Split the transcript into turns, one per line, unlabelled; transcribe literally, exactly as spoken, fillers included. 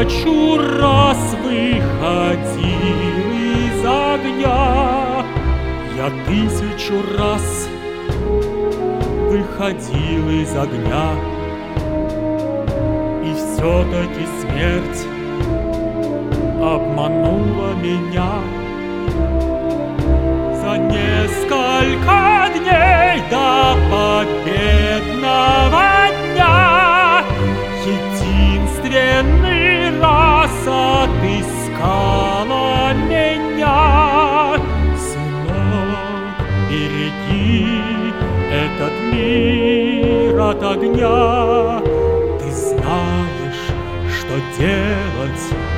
тысячу раз выходил из огня, я тысячу раз выходил из огня, и все-таки смерть обманула меня. За несколько дней до победного дня единственный раз отыскала меня. Сынок, береги этот мир от огня. Ты знаешь, что делать